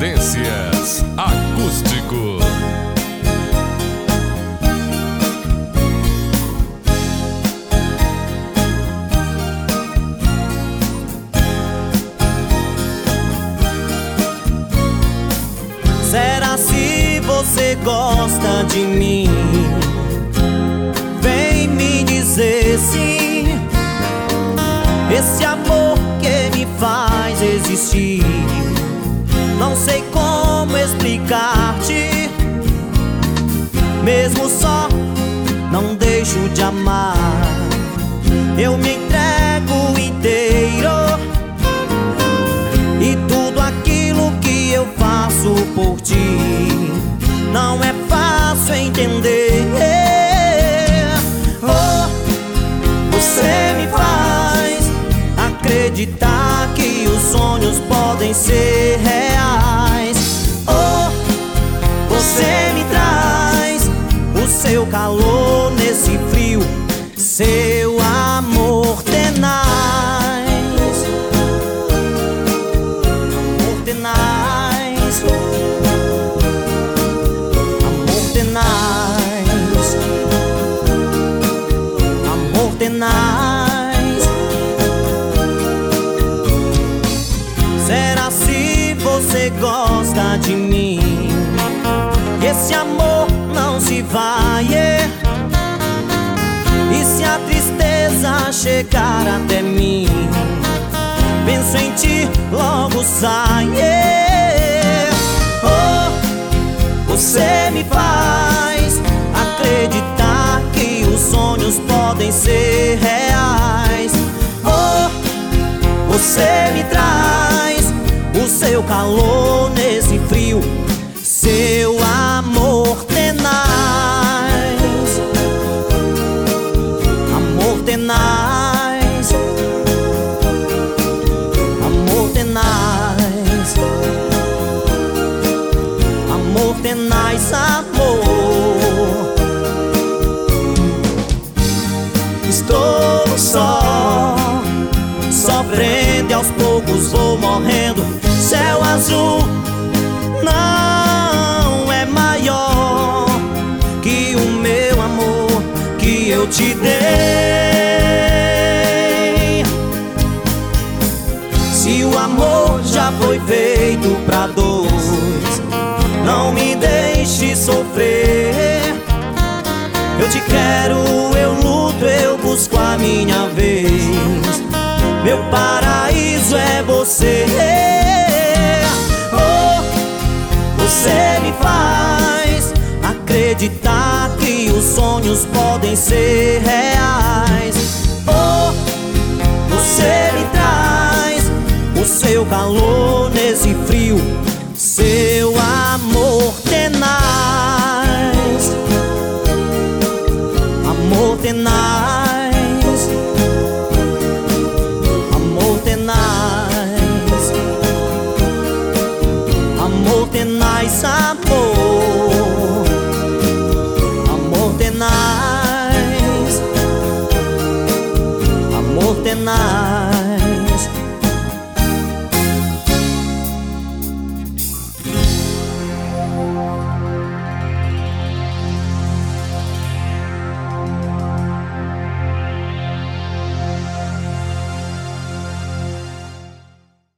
Tendências Acústico. Será se você gosta de mim? Vem me dizer sim. Esse amor que me faz existir, não sei como explicar-te. Mesmo só, não deixo de amar. Eu me entrego inteiro, e tudo aquilo que eu faço por ti não é fácil entender. Oh, você me faz acreditar que os sonhos podem ser reais. Oh, você me traz o seu calor nesse frio, seu amor tenaz. Amor tenaz. Amor tenaz. Amor tenaz. Será se você gosta de mim? Esse amor não se vai, e se a tristeza chegar até mim, penso em ti, logo sai. Oh, você me faz acreditar que os sonhos podem ser reais. Oh, você me traz o seu calor nesse frio, seu amor tenaz. Amor tenaz. Amor tenaz. Amor tenaz, amor. Estou só, sofrendo e aos poucos vou morrendo. Céu azul não é maior que o meu amor que eu te dei. Se o amor já foi feito pra dois, não me deixe sofrer. Eu te quero, eu luto, eu busco a minha vez. Meu paraíso é você. Você me faz acreditar que os sonhos podem ser reais. Oh, você me traz o seu calor nesse frio, seu amor tenaz. Amor tenaz. Amor tenaz. Amor tenaz, amor. Amor tenaz. Amor tenaz.